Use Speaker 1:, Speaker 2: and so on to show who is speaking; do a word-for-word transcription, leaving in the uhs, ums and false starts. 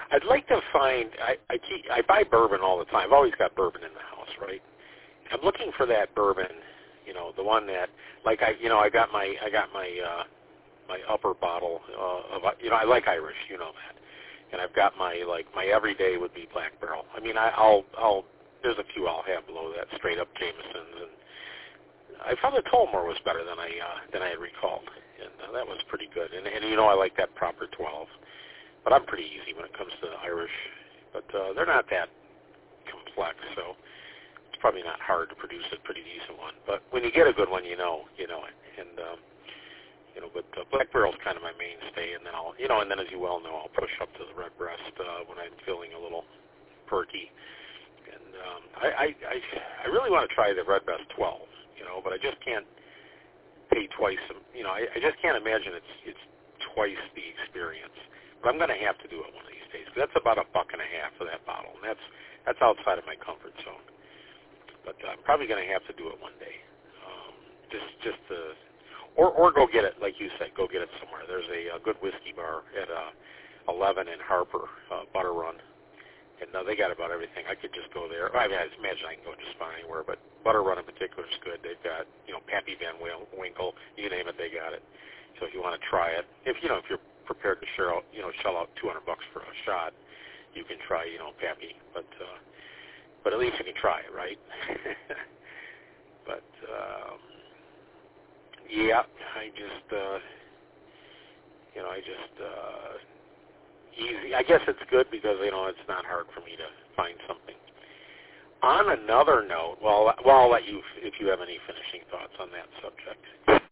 Speaker 1: I'd like to find. I I, keep, I buy bourbon all the time. I've always got bourbon in the house, right? I'm looking for that bourbon. You know, the one that, like I, you know, I got my, I got my, uh, my upper bottle uh, of, you know, I like Irish, you know that, and I've got my, like, my everyday would be Black Barrel. I mean, I, I'll, I'll, there's a few I'll have below that, straight up Jameson's, and I found the Tullamore was better than I, uh, than I had recalled, and uh, that was pretty good. And, and you know, I like that proper twelve, but I'm pretty easy when it comes to the Irish, but uh, they're not that complex, so. It's probably not hard to produce a pretty decent one, but when you get a good one, you know, you know it. And um, you know, but uh, Black Barrel's kind of my mainstay, and then I'll, you know, and then as you well know, I'll push up to the Redbreast uh, when I'm feeling a little perky. And um, I, I, I, I really want to try the Redbreast twelve, you know, but I just can't pay twice. You know, I, I just can't imagine it's it's twice the experience. But I'm going to have to do it one of these days. That's about a buck and a half for that bottle, and that's that's outside of my comfort zone. But I'm probably going to have to do it one day, um, just just to, or or go get it, like you said, go get it somewhere. There's a, a good whiskey bar at uh, eleven in Harper, uh, Butter Run, and uh, they got about everything. I could just go there. I mean, I imagine I can go just about anywhere, but Butter Run in particular is good. They've got, you know, Pappy Van Winkle, you name it, they got it. So if you want to try it, if you know if you're prepared to share out, you know, shell out two hundred bucks for a shot, you can try, you know, Pappy, but. Uh, But at least you can try it, right? But, um, yeah, I just, uh, you know, I just, uh, easy. I guess it's good because, you know, it's not hard for me to find something. On another note, well, well, I'll let you, if you have any finishing thoughts on that subject.